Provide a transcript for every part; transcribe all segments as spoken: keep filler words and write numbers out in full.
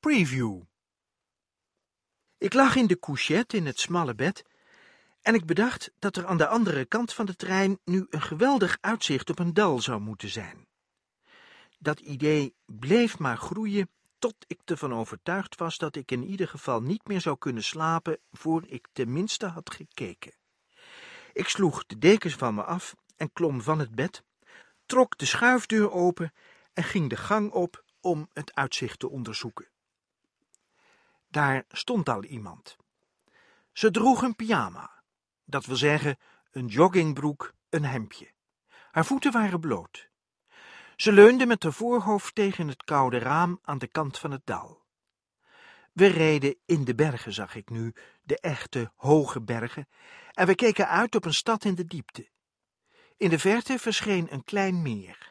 Preview. Ik lag in de couchette in het smalle bed en ik bedacht dat er aan de andere kant van de trein nu een geweldig uitzicht op een dal zou moeten zijn. Dat idee bleef maar groeien tot ik ervan overtuigd was dat ik in ieder geval niet meer zou kunnen slapen voor ik tenminste had gekeken. Ik sloeg de dekens van me af en klom van het bed, trok de schuifdeur open en ging de gang op om het uitzicht te onderzoeken. Daar stond al iemand. Ze droeg een pyjama, dat wil zeggen een joggingbroek, een hemdje. Haar voeten waren bloot. Ze leunde met haar voorhoofd tegen het koude raam aan de kant van het dal. We reden in de bergen, zag ik nu, de echte hoge bergen, en we keken uit op een stad in de diepte. In de verte verscheen een klein meer.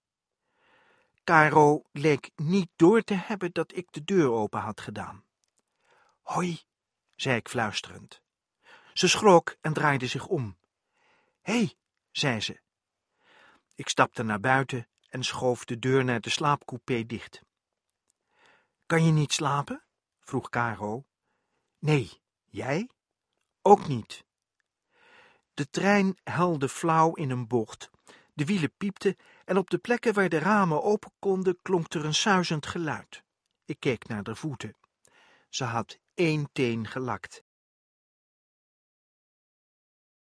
Caro leek niet door te hebben dat ik de deur open had gedaan. Hoi, zei ik fluisterend. Ze schrok en draaide zich om. Hé, hey, zei ze. Ik stapte naar buiten en schoof de deur naar de slaapcoupé dicht. Kan je niet slapen? Vroeg Caro. Nee, jij? Ook niet. De trein helde flauw in een bocht. De wielen piepten en op de plekken waar de ramen open konden klonk er een suizend geluid. Ik keek naar de voeten. Ze had één teen gelakt